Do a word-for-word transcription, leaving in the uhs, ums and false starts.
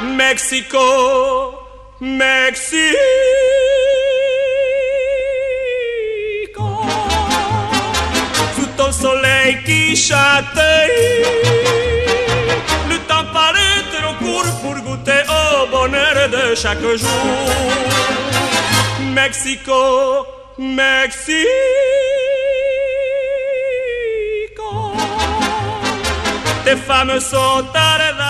Mexico, Mexico. Sous ton soleil qui chatouille, le temps paraît trop court pour goûter au bonheur de chaque jour. Mexico, Mexico. Tes femmes sont à